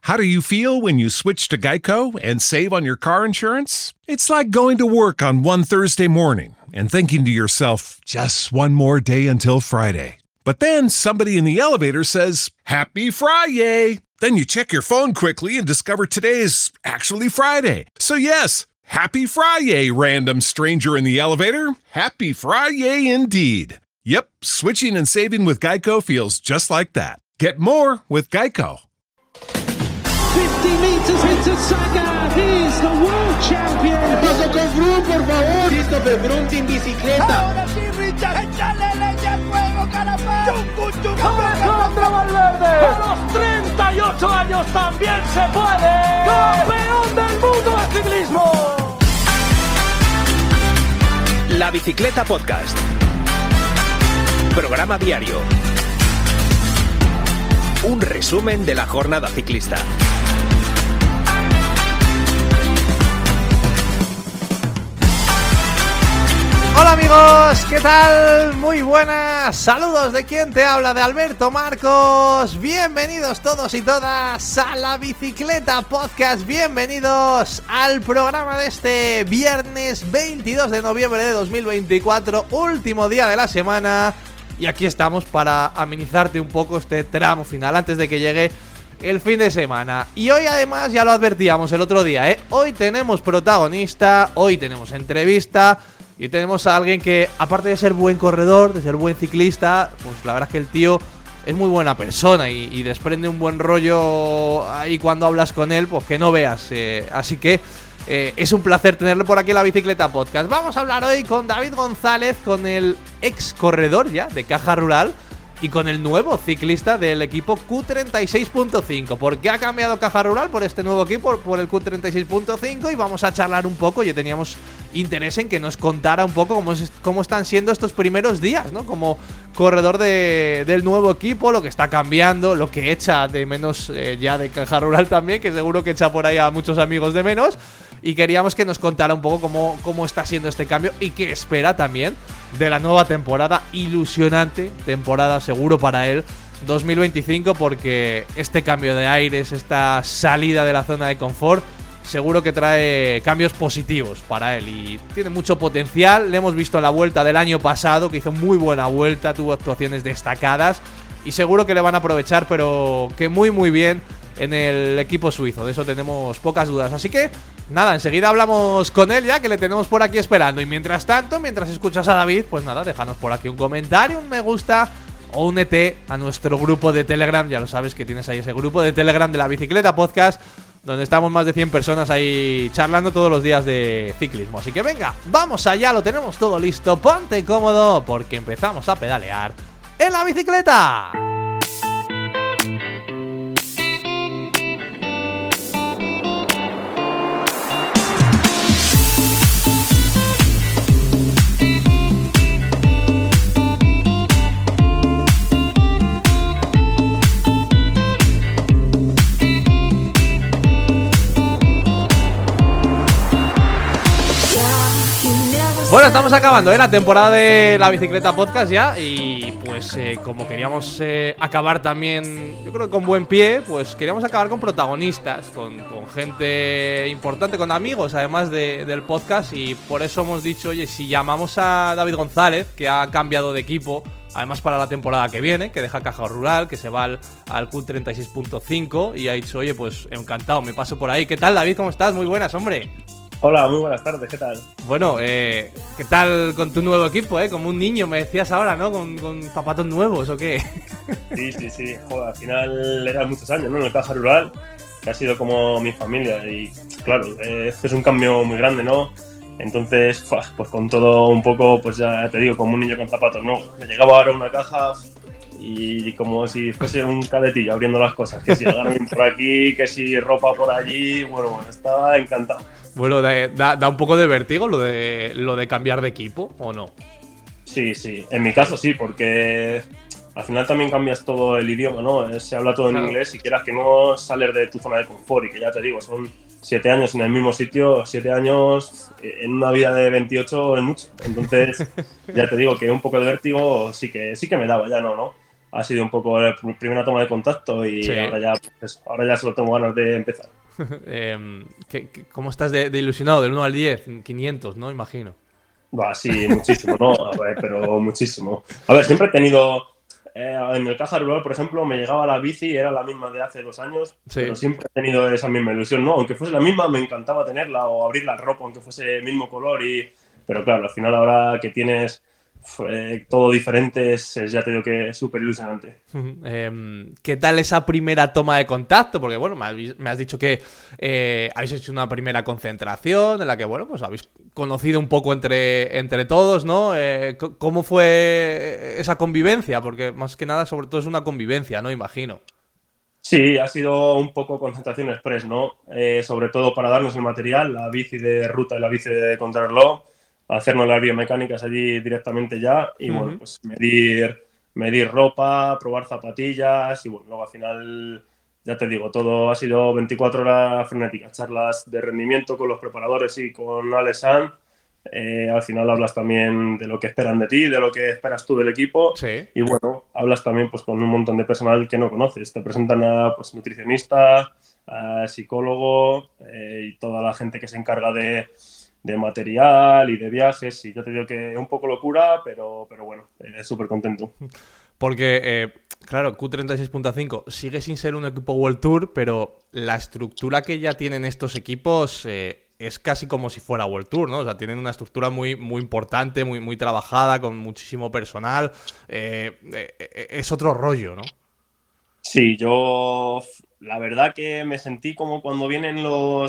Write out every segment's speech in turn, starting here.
How do you feel when you switch to Geico and save on your car insurance? It's like going to work on one Thursday morning and thinking to yourself, just one more day until Friday. But then somebody in the elevator says, Happy Friday! Then you check your phone quickly and discover today's actually Friday. So yes, Happy Friday, random stranger in the elevator. Happy Friday indeed. Yep, switching and saving with Geico feels just like that. Get more with Geico. 50 meters into Saga, he's the world champion. Paso con Froome, por favor. Christopher Froome sin bicicleta. Ahora sí, Richard, échale leña al fuego, caramba. Contra Valverde. A los 38 años también se puede. Campeón del mundo de ciclismo. La Bicicleta Podcast. Programa diario. Un resumen de la jornada ciclista. Hola amigos, ¿qué tal? Muy buenas, saludos de quien te habla, de Alberto Marcos. Bienvenidos todos y todas a la Bicicleta Podcast. Bienvenidos al programa de este viernes 22 de noviembre de 2024, último día de la semana. Y aquí estamos para amenizarte un poco este tramo final antes de que llegue el fin de semana. Y hoy además, ya lo advertíamos el otro día, hoy tenemos protagonista, hoy tenemos entrevista. Y tenemos a alguien que, aparte de ser buen corredor, de ser buen ciclista, pues la verdad es que el tío es muy buena persona y desprende un buen rollo ahí cuando hablas con él, pues que no veas. Así que es un placer tenerlo por aquí en la Bicicleta Podcast. Vamos a hablar hoy con David González, con el ex corredor ya de Caja Rural y con el nuevo ciclista del equipo Q36.5. ¿Por qué ha cambiado Caja Rural por este nuevo equipo, por el Q36.5? Y vamos a charlar un poco. Ya teníamos interés en que nos contara un poco cómo están siendo estos primeros días, ¿no? Como corredor del nuevo equipo, lo que está cambiando, lo que echa de menos ya de Caja Rural también, que seguro que echa por ahí a muchos amigos de menos. Y queríamos que nos contara un poco cómo está siendo este cambio y qué espera también de la nueva temporada, ilusionante temporada seguro para él, 2025, porque este cambio de aires, esta salida de la zona de confort, seguro que trae cambios positivos para él y tiene mucho potencial. Le hemos visto la vuelta del año pasado, que hizo muy buena vuelta, tuvo actuaciones destacadas y seguro que le van a aprovechar, pero que muy bien en el equipo suizo, de eso tenemos pocas dudas. Así que nada, enseguida hablamos con él ya, que le tenemos por aquí esperando. Y mientras tanto, mientras escuchas a David, pues nada, déjanos por aquí un comentario, un me gusta o un ET a nuestro grupo de Telegram. Ya lo sabes que tienes ahí ese grupo de Telegram de la Bicicleta Podcast, donde estamos más de 100 personas ahí charlando todos los días de ciclismo. Así que venga, vamos allá, lo tenemos todo listo, ponte cómodo, porque empezamos a pedalear en la bicicleta. Bueno, estamos acabando la temporada de la Bicicleta Podcast ya. Y pues como queríamos acabar también, yo creo que con buen pie, pues queríamos acabar con protagonistas, con gente importante, con amigos además del podcast. Y por eso hemos dicho, oye, si llamamos a David González, que ha cambiado de equipo, además para la temporada que viene, que deja Caja Rural, que se va al Q36.5, y ha dicho, oye, pues encantado, me paso por ahí. ¿Qué tal, David? ¿Cómo estás? Muy buenas, hombre. Hola, muy buenas tardes, ¿qué tal? Bueno, ¿qué tal con tu nuevo equipo, Como un niño, me decías ahora, ¿no? ¿Con zapatos nuevos o qué? Sí, joder, al final eran muchos años, ¿no? En el Caja Rural, que ha sido como mi familia y, claro, este es un cambio muy grande, ¿no? Entonces, pues con todo un poco, pues ya te digo, como un niño con zapatos, ¿no? Me llegaba ahora una caja y como si fuese un cadetillo abriendo las cosas, que si Garmin por aquí, que si ropa por allí, bueno, estaba encantado. Bueno, da un poco de vértigo lo de cambiar de equipo, ¿o no? Sí, en mi caso sí, porque al final también cambias todo el idioma, ¿no? Se habla todo en inglés y quieras que no sales de tu zona de confort, y que ya te digo, son 7 años en el mismo sitio, 7 años en una vida de 28 es mucho. Entonces, ya te digo que un poco de vértigo sí que me daba, ya no. ha sido un poco la primera toma de contacto y Sí. ahora ya solo tengo ganas de empezar. ¿Cómo estás de ilusionado? Del 1 al 10, 500, ¿no? Imagino. Va, sí, muchísimo, ¿no? A ver, pero muchísimo. A ver, siempre he tenido. En el Caja Rural, por ejemplo, me llegaba la bici, era la misma de hace 2 años, Sí. pero siempre he tenido esa misma ilusión, ¿no? Aunque fuese la misma, me encantaba tenerla o abrir la ropa, aunque fuese el mismo color. Pero claro, al final, ahora que tienes todo diferente, ya te digo que es súper ilusionante. ¿Qué tal esa primera toma de contacto? Porque, bueno, me has dicho que habéis hecho una primera concentración en la que, bueno, pues habéis conocido un poco entre todos, ¿no? ¿Cómo fue esa convivencia? Porque, más que nada, sobre todo es una convivencia, ¿no? Imagino. Sí, ha sido un poco concentración express, ¿no? Sobre todo para darnos el material, la bici de ruta y la bici de contrarreloj, hacernos las biomecánicas allí directamente ya y, bueno, pues medir ropa, probar zapatillas y, bueno, luego al final, ya te digo, todo ha sido 24 horas frenéticas, charlas de rendimiento con los preparadores y con Alex Sanz. Al final hablas también de lo que esperan de ti, de lo que esperas tú del equipo. Sí. Y bueno, hablas también pues, con un montón de personal que no conoces. Te presentan a pues, nutricionista, a psicólogo y toda la gente que se encarga de material y de viajes. Y yo te digo que es un poco locura, pero bueno, súper contento. Porque, claro, Q36.5 sigue sin ser un equipo World Tour, pero la estructura que ya tienen estos equipos es casi como si fuera World Tour, ¿no? O sea, tienen una estructura muy, muy importante, muy, muy trabajada, con muchísimo personal. Es otro rollo, ¿no? Sí, yo la verdad que me sentí como cuando vienen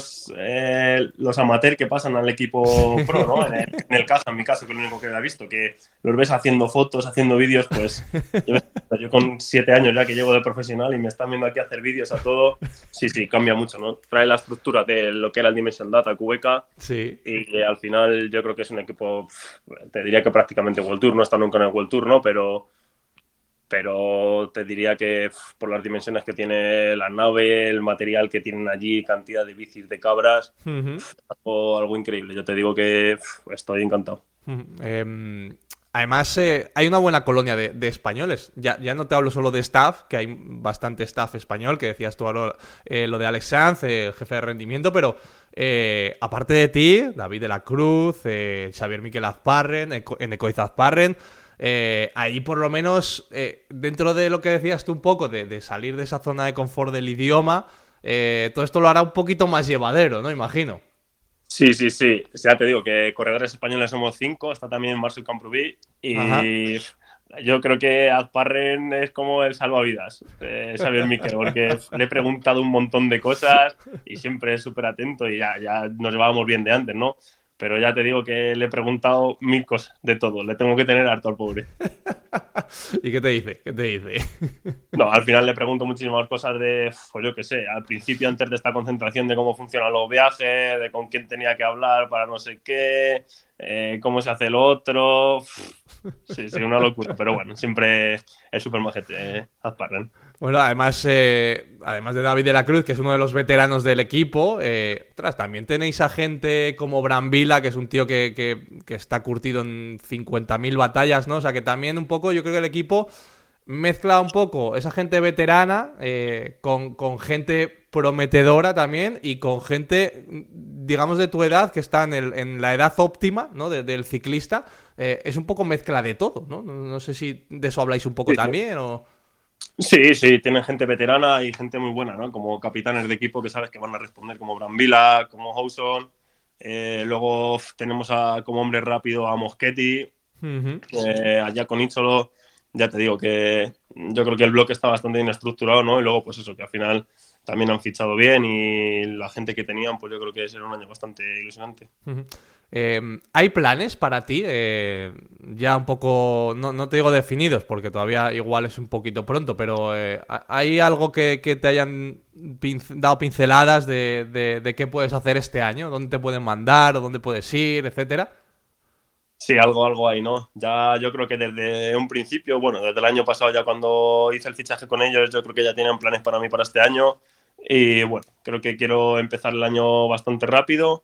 los amateurs que pasan al equipo pro, ¿no? En el Caja, en mi caso, que es lo único que he visto, que los ves haciendo fotos, haciendo vídeos, pues yo con 7 años ya que llevo de profesional y me están viendo aquí hacer vídeos a todo, sí, cambia mucho, ¿no? Trae la estructura de lo que era el Dimension Data, QBK, Sí. y al final yo creo que es un equipo, te diría que prácticamente World Tour, no está nunca en el World Tour, ¿no? Pero te diría que por las dimensiones que tiene la nave, el material que tienen allí, cantidad de bicis, de cabras, algo increíble. Yo te digo que estoy encantado. Además, hay una buena colonia de españoles. Ya no te hablo solo de staff, que hay bastante staff español, que decías tú ahora, lo de Alex Sanz, el jefe de rendimiento, pero aparte de ti, David de la Cruz, Xavier Miquel Azparren, Enecoiz Azparren, ahí por lo menos, dentro de lo que decías tú un poco, de salir de esa zona de confort del idioma, todo esto lo hará un poquito más llevadero, ¿no? Imagino. Sí. Ya te digo que corredores españoles somos 5, está también Marcel Camprubí Ajá. y yo creo que Azparren es como el salvavidas, Xavier Miquel, porque le he preguntado un montón de cosas y siempre es súper atento y ya nos llevábamos bien de antes, ¿no? Pero ya te digo que le he preguntado 1000 cosas de todo, le tengo que tener harto al pobre. ¿Y qué te dice? ¿Qué te dice? No, al final le pregunto muchísimas cosas pues yo qué sé, al principio antes de esta concentración de cómo funcionan los viajes, de con quién tenía que hablar para no sé qué, cómo se hace el otro. Sí, una locura, pero bueno, siempre es súper majete, Azparren. Bueno, además de David de la Cruz, que es uno de los veteranos del equipo, también tenéis a gente como Brambila, que es un tío que está curtido en 50.000 batallas, ¿no? O sea, que también un poco, yo creo que el equipo mezcla un poco esa gente veterana con gente prometedora también y con gente, digamos, de tu edad, que está en la edad óptima, ¿no? Del ciclista. Es un poco mezcla de todo, ¿no? No sé si de eso habláis un poco también o... Sí, tienen gente veterana y gente muy buena, ¿no? Como capitanes de equipo que sabes que van a responder, como Brambila, como Howson. Luego tenemos como hombre rápido a Moschetti, allá con Itzolo. Ya te digo que yo creo que el bloque está bastante bien estructurado, ¿no? Y luego, pues eso, que al final también han fichado bien y la gente que tenían, pues yo creo que será un año bastante ilusionante. ¿Hay planes para ti? Ya un poco, no te digo definidos, porque todavía igual es un poquito pronto, pero ¿hay algo que te hayan dado pinceladas de qué puedes hacer este año? ¿Dónde te pueden mandar o dónde puedes ir, etcétera? Sí, algo ahí, ¿no? Ya yo creo que desde un principio, bueno, desde el año pasado ya cuando hice el fichaje con ellos, yo creo que ya tienen planes para mí para este año y bueno, creo que quiero empezar el año bastante rápido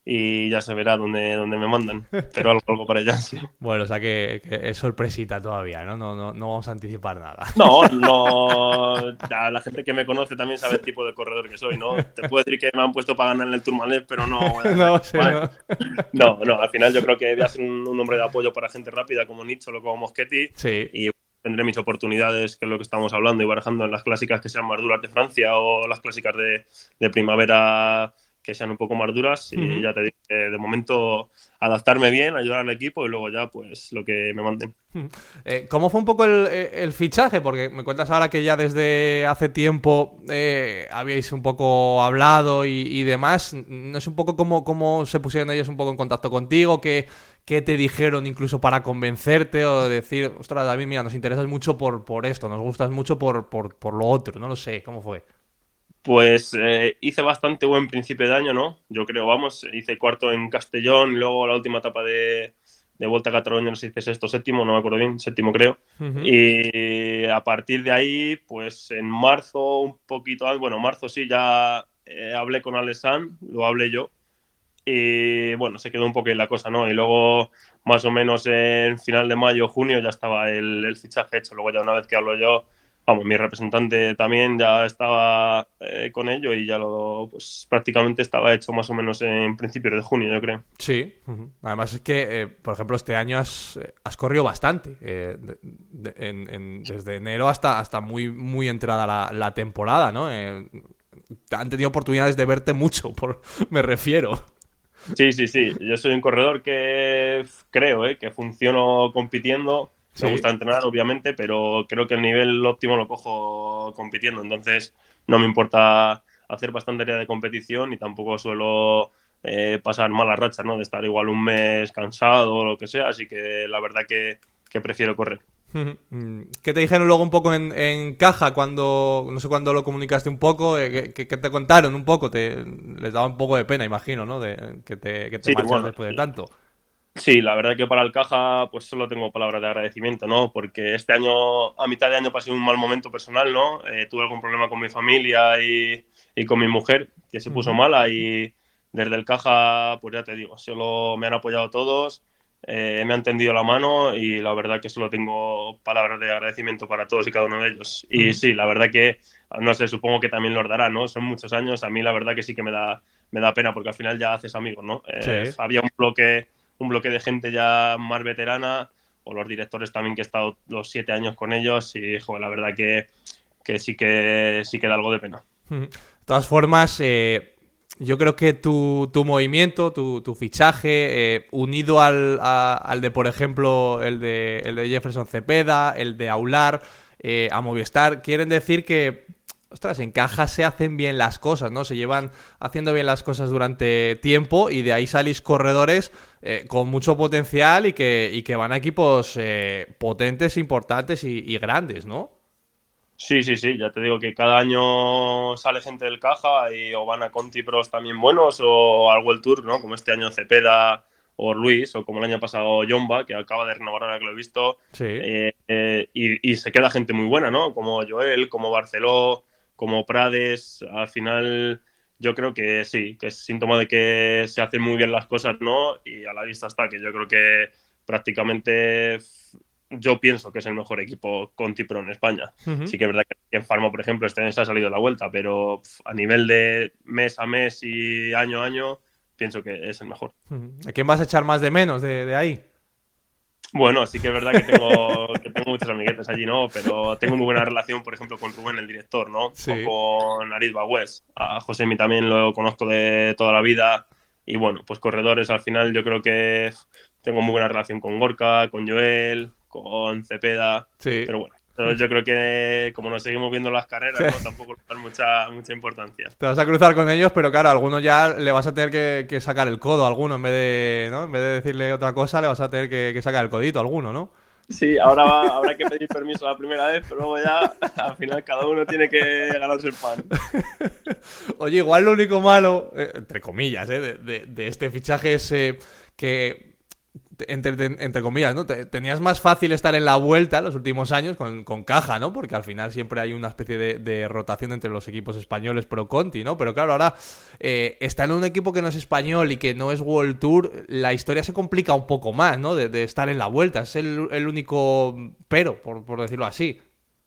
y ya se verá dónde me mandan. Pero algo para allá, sí. Bueno, o sea que es sorpresita todavía, ¿no? No vamos a anticipar nada. No, no. La gente que me conoce también sabe el tipo de corredor que soy, ¿no? Te puedo decir que me han puesto para ganar en el Tourmalet, pero no. No sé, ¿no? No, al final yo creo que voy a ser un hombre de apoyo para gente rápida como Nietzsche o como Moschetti. Sí. Y tendré mis oportunidades, que es lo que estamos hablando y barajando en las clásicas que sean más duras de Francia o las clásicas de primavera que sean un poco más duras. Y ya te digo que de momento adaptarme bien, ayudar al equipo y luego ya pues lo que me manden. ¿Cómo fue un poco el fichaje? Porque me cuentas ahora que ya desde hace tiempo habíais un poco hablado y demás. No sé un poco cómo se pusieron ellos un poco en contacto contigo, qué te dijeron incluso para convencerte o decir, ostras, David, mira, nos interesas mucho por esto, nos gustas mucho por lo otro, no lo sé, ¿cómo fue? Pues hice bastante buen principio de año, ¿no? Yo creo, vamos, hice cuarto en Castellón, luego la última etapa de Volta a Cataluña, no sé si hice sexto, séptimo, no me acuerdo bien, séptimo creo. Y a partir de ahí, pues en marzo, un poquito antes, bueno, marzo sí, ya hablé con Alessandro, lo hablé yo. Y bueno, se quedó un poco en la cosa, ¿no? Y luego, más o menos en final de mayo, junio, ya estaba el fichaje hecho. Luego ya una vez que hablo yo, vamos, mi representante también ya estaba con ello y ya pues prácticamente estaba hecho más o menos en principios de junio, yo creo. Sí, además es que, por ejemplo, este año has corrido bastante, desde enero hasta muy entrada la temporada, ¿no? Han tenido oportunidades de verte mucho, me refiero. Sí. Yo soy un corredor que creo que funciono compitiendo. Sí. Me gusta entrenar, obviamente, pero creo que el nivel óptimo lo cojo compitiendo. Entonces, no me importa hacer bastante área de competición y tampoco suelo pasar malas rachas, ¿no? De estar igual un mes cansado o lo que sea. Así que la verdad que prefiero correr. ¿Qué te dijeron luego un poco en caja cuando, no sé cuándo lo comunicaste un poco? ¿Qué te contaron un poco? Les daba un poco de pena, imagino, ¿no? Que te Sí, marchas bueno, después de tanto. Sí, la verdad que para el Caja pues solo tengo palabras de agradecimiento, ¿no? Porque este año, a mitad de año, pasé un mal momento personal, ¿no? Tuve algún problema con mi familia y con mi mujer, que se puso mala y desde el Caja, pues ya te digo, solo me han apoyado todos, me han tendido la mano y la verdad que solo tengo palabras de agradecimiento para todos y cada uno de ellos. Y sí, la verdad que, no sé, supongo que también los dará, ¿no? Son muchos años, a mí la verdad que sí que me da pena porque al final ya haces amigos, ¿no? Sí. Había un bloque de gente ya más veterana, o los directores también que he estado los 7 años con ellos y, joder, la verdad que sí que da algo de pena. De todas formas, yo creo que tu movimiento, tu fichaje, unido al de, por ejemplo, el de Jefferson Cepeda, el de Aular, a Movistar, quieren decir que, ostras, en Caja se hacen bien las cosas, ¿no? Se llevan haciendo bien las cosas durante tiempo y de ahí salís corredores con mucho potencial y que van a equipos potentes, importantes y grandes, ¿no? Sí, ya te digo que cada año sale gente del Caja o van a Conti Pros también buenos o al World Tour, ¿no? Como este año Cepeda o Luis, o como el año pasado Jomba, que acaba de renovar ahora que lo he visto. Sí. Y se queda gente muy buena, ¿no? Como Joel, como Barceló, como Prades. Al final yo creo que sí, que es síntoma de que se hacen muy bien las cosas, ¿no? Y a la vista está que yo creo que prácticamente yo pienso que es el mejor equipo Conti Pro en España. Sí que es verdad que en Pharma, por ejemplo, este año se ha salido la vuelta, pero a nivel de mes a mes y año a año, pienso que es el mejor. ¿A quién vas a echar más de menos de ahí? Bueno, sí que es verdad que tengo muchos amiguetes allí, ¿no? Pero tengo muy buena relación, por ejemplo, con Rubén, el director, ¿no? Sí. O con Arid Bagüés. A Josemi también lo conozco de toda la vida. Y bueno, pues corredores, al final yo creo que tengo muy buena relación con Gorka, con Joel, con Cepeda. Sí. Pero bueno, yo creo que como nos seguimos viendo las carreras, ¿no? Tampoco le dan mucha importancia. Te vas a cruzar con ellos, pero claro, a alguno ya le vas a tener que sacar el codo a alguno en vez de, ¿no? En vez de decirle otra cosa, le vas a tener que sacar el codito a alguno, ¿no? Sí, ahora habrá que pedir permiso la primera vez, pero luego ya al final cada uno tiene que ganarse el pan. Oye, igual lo único malo, entre comillas, de este fichaje es que entre comillas, ¿no? Tenías más fácil estar en la vuelta en los últimos años con Caja, ¿no? Porque al final siempre hay una especie de rotación entre los equipos españoles pro Conti, ¿no? Pero claro, ahora estar en un equipo que no es español y que no es World Tour, la historia se complica un poco más, ¿no? De estar en la vuelta. Es el único pero, por decirlo así.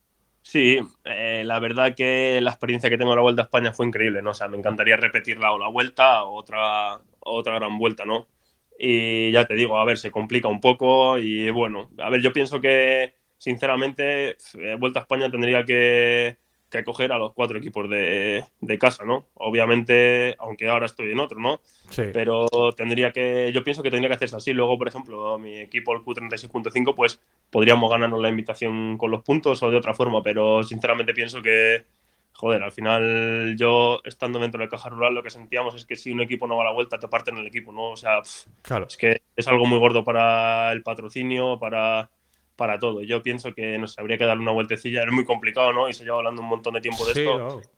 Sí, la verdad que la experiencia que tengo en la Vuelta a España fue increíble, ¿no? O sea, me encantaría repetirla o la Vuelta o otra gran Vuelta, ¿no? Y ya te digo, a ver, se complica un poco y bueno, a ver, yo pienso que sinceramente Vuelta a España tendría que acoger a los 4 equipos de casa, ¿no? Obviamente, aunque ahora estoy en otro, ¿no? Sí. Pero yo pienso que tendría que hacerse así. Luego, por ejemplo, mi equipo, el Q36.5, pues podríamos ganarnos la invitación con los puntos o de otra forma, pero sinceramente pienso que, joder, al final yo estando dentro de Caja Rural lo que sentíamos es que si un equipo no va a la vuelta te parten el equipo, ¿no? O sea, Claro. es que es algo muy gordo para el patrocinio, para todo. Yo pienso que nos habría que darle una vueltecilla. Es muy complicado, ¿no? Y se lleva hablando un montón de tiempo de Sí, esto, no.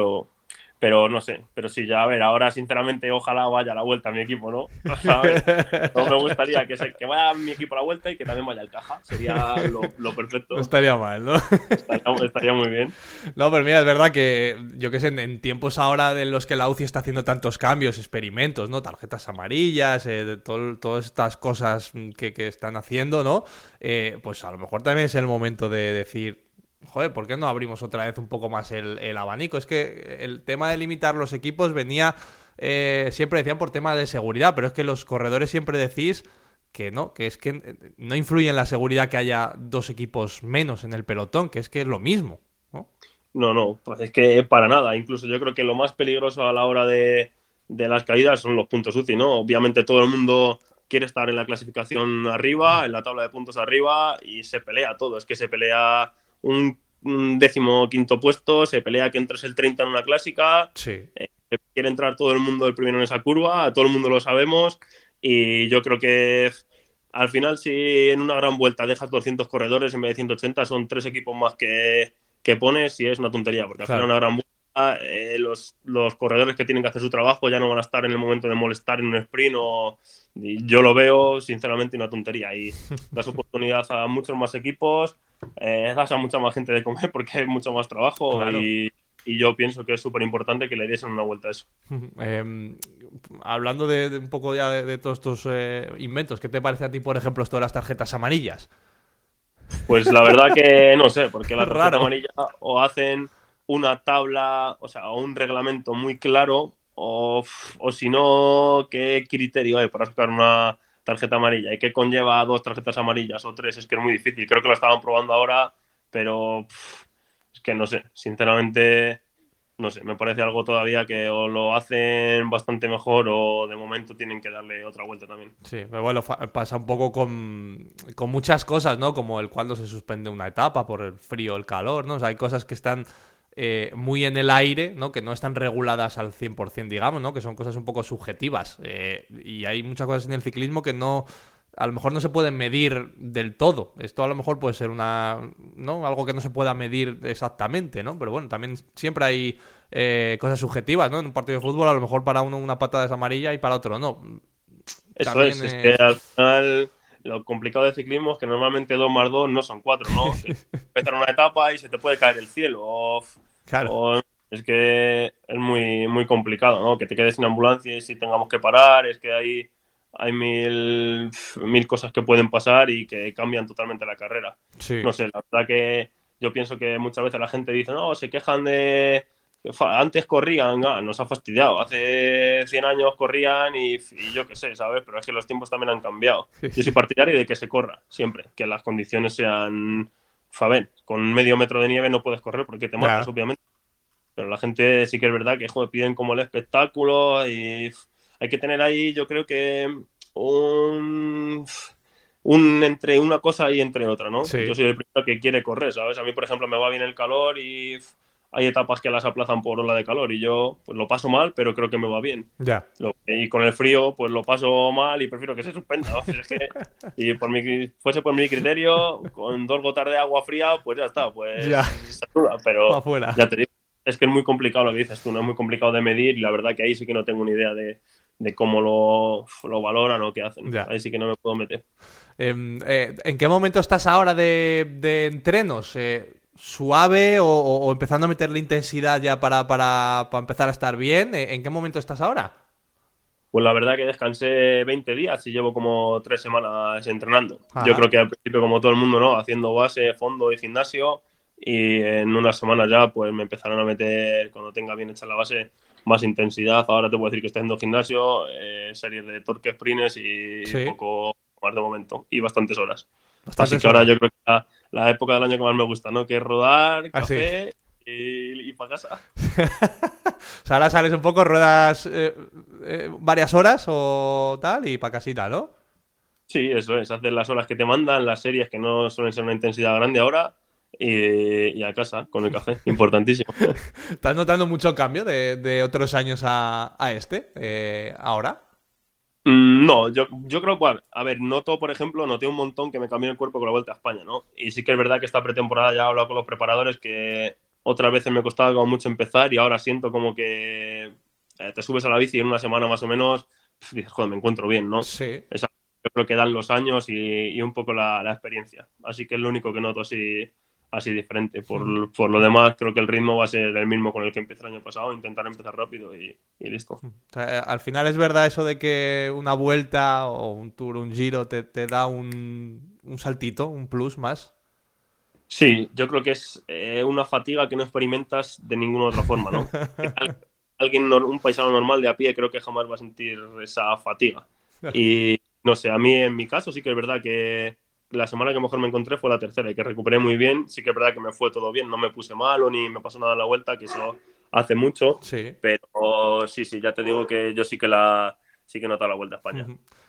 pero no sé. Pero sí, ya a ver, ahora sinceramente ojalá vaya a la vuelta a mi equipo, ¿no? A ver, no me gustaría que vaya mi equipo a la vuelta y que también vaya el Caja. Sería lo perfecto. No estaría mal, ¿no? Estaría muy bien. No, pero mira, es verdad que yo que sé, en tiempos ahora de los que la UCI está haciendo tantos cambios, experimentos, ¿no? Tarjetas amarillas, todas estas cosas que están haciendo, ¿no? Pues a lo mejor también es el momento de decir, joder, ¿por qué no abrimos otra vez un poco más el abanico? Es que el tema de limitar los equipos venía, siempre decían por tema de seguridad, pero es que los corredores siempre decís que no, que es que no influye en la seguridad que haya 2 equipos menos en el pelotón, que es lo mismo, ¿no? No, pues es que para nada. Incluso yo creo que lo más peligroso a la hora de las caídas son los puntos UCI, ¿no? Obviamente todo el mundo quiere estar en la clasificación arriba, en la tabla de puntos arriba y se pelea todo. Es que se pelea un 15º puesto, se pelea que entres el 30 en una clásica. Sí. Quiere entrar todo el mundo el primero en esa curva, todo el mundo lo sabemos y yo creo que al final si en una gran vuelta dejas 200 corredores en vez de 180 son 3 equipos más que pones y es una tontería, porque al Claro. final una gran vuelta, los corredores que tienen que hacer su trabajo ya no van a estar en el momento de molestar en un sprint y yo lo veo sinceramente una tontería y das oportunidad a muchos más equipos, das a mucha más gente de comer porque hay mucho más trabajo Claro. y yo pienso que es súper importante que le diesen una vuelta a eso. Hablando de un poco ya de todos estos inventos, ¿qué te parece a ti, por ejemplo, esto de las tarjetas amarillas? Pues la verdad que no sé, porque la Es tarjeta raro. amarilla o hacen una tabla, o sea, o un reglamento muy claro, o si no, ¿qué criterio hay para sacar una tarjeta amarilla? ¿Y qué conlleva 2 tarjetas amarillas o 3? Es que es muy difícil. Creo que lo estaban probando ahora, pero es que no sé, sinceramente, no sé, me parece algo todavía que o lo hacen bastante mejor o de momento tienen que darle otra vuelta también. Sí, pero bueno, pasa un poco con muchas cosas, ¿no? Como el cuando se suspende una etapa por el frío o el calor, ¿no? O sea, hay cosas que están muy en el aire, ¿no? Que no están reguladas al 100%, digamos, ¿no? Que son cosas un poco subjetivas. Y hay muchas cosas en el ciclismo que no, a lo mejor no se pueden medir del todo. Esto a lo mejor puede ser ¿no? Algo que no se pueda medir exactamente, ¿no? Pero bueno, también siempre hay cosas subjetivas, ¿no? En un partido de fútbol a lo mejor para uno una patada es amarilla y para otro no. Eso También es que al final lo complicado del ciclismo es que normalmente 2 más 2 no son 4, ¿no? Empezar una etapa y se te puede caer el cielo. Claro. Es que es muy, muy complicado, ¿no? Que te quedes sin ambulancia y si tengamos que parar, es que hay mil cosas que pueden pasar y que cambian totalmente la carrera. Sí. No sé, la verdad que yo pienso que muchas veces la gente dice, no, se quejan de antes corrían, nos ha fastidiado. Hace 100 años corrían y yo qué sé, ¿sabes? Pero es que los tiempos también han cambiado. Yo soy partidario de que se corra siempre, que las condiciones sean. Faben, con medio metro de nieve no puedes correr porque te matas, Claro. obviamente. Pero la gente sí que es verdad que joder, piden como el espectáculo y hay que tener ahí, yo creo que un entre una cosa y entre otra, ¿no? Sí. Yo soy el primero que quiere correr, ¿sabes? A mí, por ejemplo, me va bien el calor y hay etapas que las aplazan por ola de calor y yo pues lo paso mal, pero creo que me va bien. Ya. Y con el frío, pues lo paso mal y prefiero que se suspenda, ¿no? Es que, y fuese por mi criterio, con 2 gotas de agua fría, pues ya está, pues Ya. se duda, pero Pa' fuera. ya te digo, es que es muy complicado lo que dices tú, no es muy complicado de medir y la verdad que ahí sí que no tengo ni idea de de cómo lo valoran o qué hacen. Ya. Ahí sí que no me puedo meter. ¿En qué momento estás ahora de entrenos? ¿Suave o empezando a meterle intensidad ya para empezar a estar bien? ¿En qué momento estás ahora? Pues la verdad que descansé 20 días y llevo como 3 semanas entrenando. Ajá. Yo creo que al principio, como todo el mundo, ¿no? Haciendo base, fondo y gimnasio. Y en unas semanas ya, pues me empezaron a meter, cuando tenga bien hecha la base, más intensidad. Ahora te puedo decir que estoy haciendo gimnasio, series de torques, sprints y Sí. poco más de momento. Y bastantes horas. Bastantes Así que ahora horas. yo creo que la época del año que más me gusta, ¿no? Que es rodar, Ah, sí. café y para casa. O sea, ahora sales un poco, ruedas varias horas o tal y para casita, ¿no? Sí, eso es, hacer las horas que te mandan, las series que no suelen ser una intensidad grande ahora y a casa con el café, importantísimo. ¿Estás notando mucho cambio de otros años a este ahora? No, yo creo que, a ver, por ejemplo, noté un montón que me cambió el cuerpo con la Vuelta a España, ¿no? Y sí que es verdad que esta pretemporada ya he hablado con los preparadores que otras veces me costaba como mucho empezar y ahora siento como que te subes a la bici y en una semana más o menos dices, joder, me encuentro bien, ¿no? Sí. Yo creo que dan los años y un poco la experiencia. Así que es lo único que noto así diferente. Por lo demás, creo que el ritmo va a ser el mismo con el que empecé el año pasado. Intentar empezar rápido y listo. O sea, al final es verdad eso de que una vuelta o un tour, un giro te da un saltito, un plus más. Sí, yo creo que es una fatiga que no experimentas de ninguna otra forma, ¿no? Un paisano normal de a pie creo que jamás va a sentir esa fatiga. Y no sé, a mí en mi caso sí que es verdad que la semana que mejor me encontré fue la tercera y que recuperé muy bien. Sí que es verdad que me fue todo bien, no me puse malo ni me pasó nada en la vuelta, que eso hace mucho. Sí. Pero sí, ya te digo que yo sí que he notado la Vuelta a España.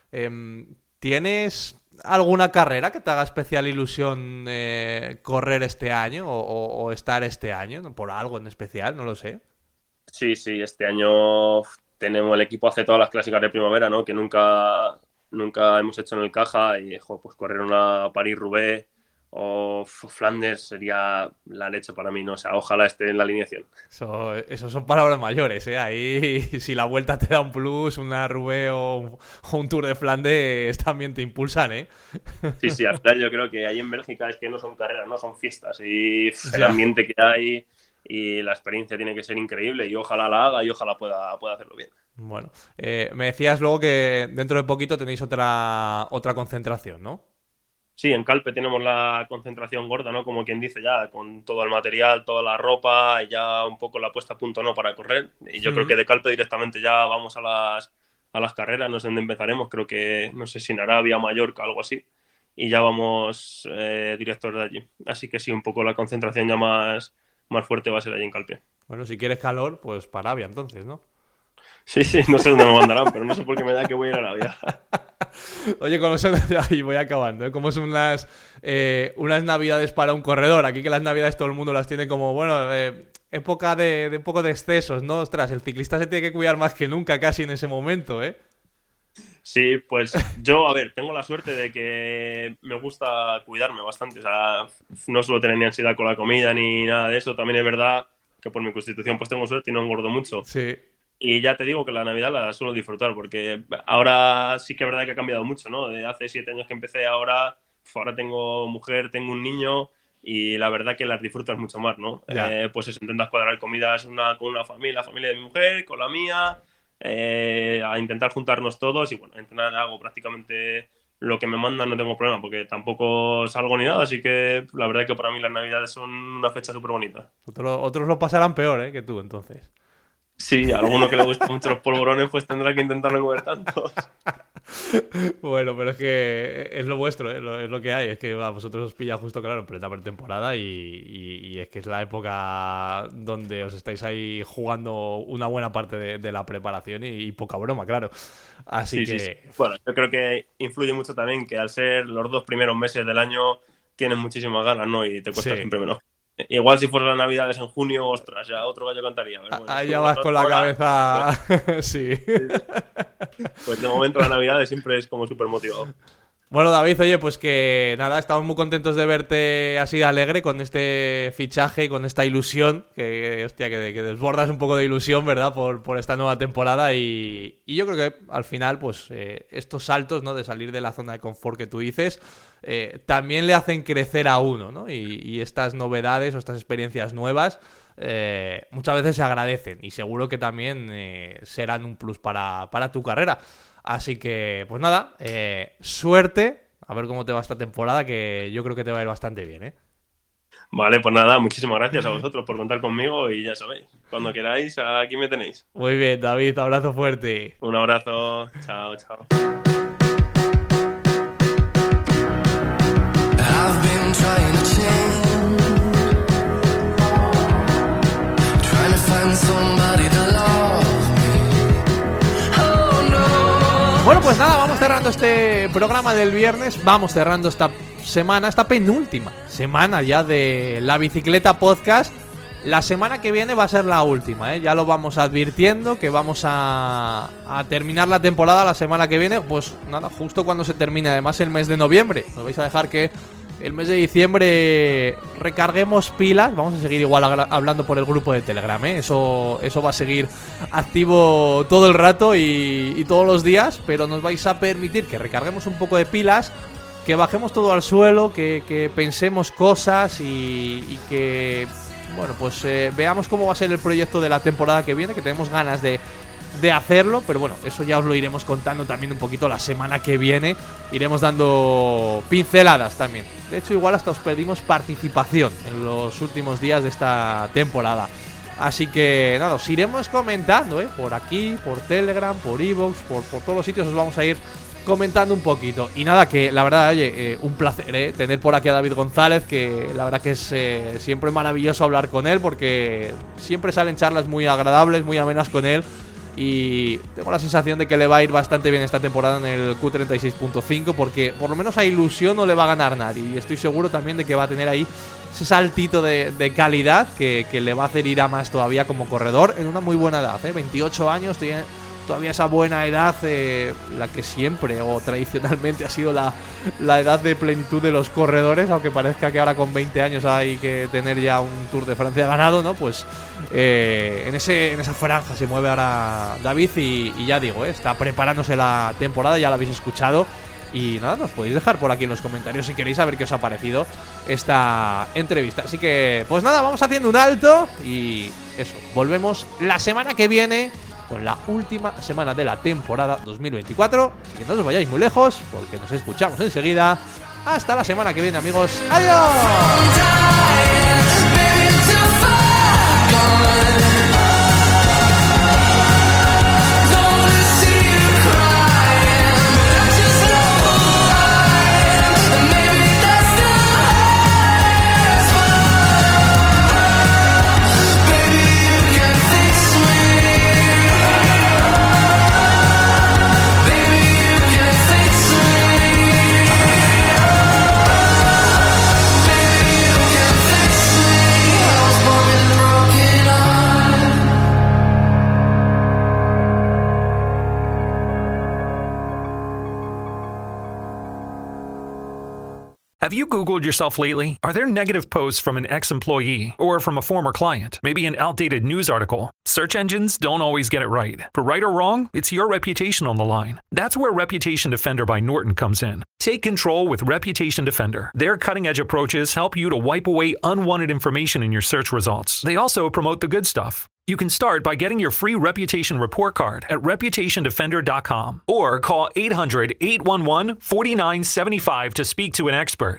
¿Tienes alguna carrera que te haga especial ilusión correr este año o estar este año? ¿Por algo en especial? No lo sé. Sí, este año tenemos el equipo hace todas las clásicas de primavera, ¿no? Que nunca hemos hecho en el Caja y pues correr una París-Roubaix o Flanders sería la leche para mí, ¿no? O sea, ojalá esté en la alineación. Eso son palabras mayores, ¿eh? Ahí, si la vuelta te da un plus, una Roubaix o un Tour de Flandes también te impulsan, ¿eh? Sí, al final yo creo que ahí en Bélgica es que no son carreras, no son fiestas y el Ya. ambiente que hay y la experiencia tiene que ser increíble y ojalá la haga y ojalá pueda hacerlo bien. Bueno, me decías luego que dentro de poquito tenéis otra concentración, ¿no? Sí, en Calpe tenemos la concentración gorda, ¿no? Como quien dice ya, con todo el material, toda la ropa y ya un poco la puesta a punto, ¿no? Para correr. Y yo creo que de Calpe directamente ya vamos a las carreras, no sé dónde empezaremos, creo que, no sé si en Arabia, Mallorca, algo así. Y ya vamos directos de allí. Así que sí, un poco la concentración ya más fuerte va a ser allí en Calpe. Bueno, si quieres calor, pues para Arabia entonces, ¿no? Sí, no sé dónde me mandarán, pero no sé por qué me da que voy a ir a Arabia. Oye, como son, ahí voy acabando, ¿eh? Como son unas navidades para un corredor. Aquí que las navidades todo el mundo las tiene como, bueno, época de un poco de excesos, ¿no? Ostras, el ciclista se tiene que cuidar más que nunca casi en ese momento, ¿eh? Sí, pues yo, a ver, tengo la suerte de que me gusta cuidarme bastante. O sea, no suelo tener ni ansiedad con la comida ni nada de eso. También es verdad que por mi constitución pues tengo suerte y no engordo mucho. Sí. Y ya te digo que la Navidad la suelo disfrutar porque ahora sí que es verdad que ha cambiado mucho, ¿no? De hace 7 años que empecé, ahora tengo mujer, tengo un niño y la verdad que las disfrutas mucho más, ¿no? Pues eso, intentas cuadrar comidas con una familia, la familia de mi mujer, con la mía, a intentar juntarnos todos y bueno, entrenar hago prácticamente lo que me mandan, no tengo problema porque tampoco salgo ni nada, así que la verdad que para mí las Navidades son una fecha súper bonita. Otros lo pasarán peor, ¿eh? Que tú, entonces. Sí, a alguno que le gusten mucho los polvorones, pues tendrá que intentar no comer tantos. Bueno, pero es que es lo vuestro, ¿eh? Es lo que hay. Es que a vosotros os pilla justo, claro, en plena pretemporada y es que es la época donde os estáis ahí jugando una buena parte de la preparación y poca broma, claro. Así que... Sí. Bueno, yo creo que influye mucho también que al ser los 2 primeros meses del año tienes muchísimas ganas, ¿no? Y te cuesta siempre menos. Igual si fuera las Navidades en junio, ostras, ya otro gallo cantaría. Pero bueno, ahí ya vas con la cabeza... sí. Pues de momento la Navidad siempre es como súper motivado. Bueno, David, oye, pues que nada, estamos muy contentos de verte así de alegre con este fichaje y con esta ilusión, que hostia, que desbordas un poco de ilusión, ¿verdad? Por esta nueva temporada y yo creo que al final, pues estos saltos, ¿no? De salir de la zona de confort que tú dices, también le hacen crecer a uno, ¿no? Y estas novedades o estas experiencias nuevas muchas veces se agradecen y seguro que también serán un plus para tu carrera. Así que, pues nada, suerte. A ver cómo te va esta temporada, que yo creo que te va a ir bastante bien, ¿eh? Vale, pues nada, muchísimas gracias a vosotros por contar conmigo y ya sabéis, cuando queráis, aquí me tenéis. Muy bien, David, abrazo fuerte. Un abrazo, chao, chao. I've been trying to change, trying to find somebody to love me. Oh no. Bueno, pues nada, vamos cerrando este programa del viernes. Vamos cerrando esta semana, esta penúltima semana ya de La Bicicleta Podcast. La semana que viene va a ser la última, ¿eh? Ya lo vamos advirtiendo, que vamos a terminar la temporada la semana que viene. Pues nada, justo cuando se termine además el mes de noviembre. Nos vais a dejar que el mes de diciembre recarguemos pilas. Vamos a seguir igual hablando por el grupo de Telegram, ¿eh? Eso va a seguir activo todo el rato y todos los días. Pero nos vais a permitir que recarguemos un poco de pilas, que bajemos todo al suelo, que pensemos cosas y que, bueno, pues veamos cómo va a ser el proyecto de la temporada que viene, que tenemos ganas de hacerlo, pero bueno, eso ya os lo iremos contando también un poquito la semana que viene. Iremos dando pinceladas también. De hecho, igual hasta os pedimos participación en los últimos días de esta temporada. Así que nada, os iremos comentando, por aquí, por Telegram, por iVoox, por todos los sitios os vamos a ir comentando un poquito. Y nada, que la verdad, oye, un placer tener por aquí a David González, que la verdad que es siempre maravilloso hablar con él, porque siempre salen charlas muy agradables, muy amenas con él. Y tengo la sensación de que le va a ir bastante bien esta temporada en el Q36.5, porque por lo menos a ilusión no le va a ganar nadie. Y estoy seguro también de que va a tener ahí ese saltito de calidad que le va a hacer ir a más todavía como corredor en una muy buena edad, 28 años, tiene todavía esa buena edad, la que siempre o tradicionalmente ha sido la edad de plenitud de los corredores, aunque parezca que ahora con 20 años hay que tener ya un Tour de Francia ganado, ¿no? Pues en esa franja se mueve ahora David y ya digo, está preparándose la temporada, ya lo habéis escuchado. Y nada, nos podéis dejar por aquí en los comentarios si queréis saber qué os ha parecido esta entrevista. Así que, pues nada, vamos haciendo un alto y eso, volvemos la semana que viene con la última semana de la temporada 2024. Y que no os vayáis muy lejos, porque nos escuchamos enseguida. Hasta la semana que viene, amigos. ¡Adiós! Have you Googled yourself lately? Are there negative posts from an ex-employee or from a former client? Maybe an outdated news article? Search engines don't always get it right. But right or wrong, it's your reputation on the line. That's where Reputation Defender by Norton comes in. Take control with Reputation Defender. Their cutting-edge approaches help you to wipe away unwanted information in your search results. They also promote the good stuff. You can start by getting your free reputation report card at reputationdefender.com or call 800-811-4975 to speak to an expert.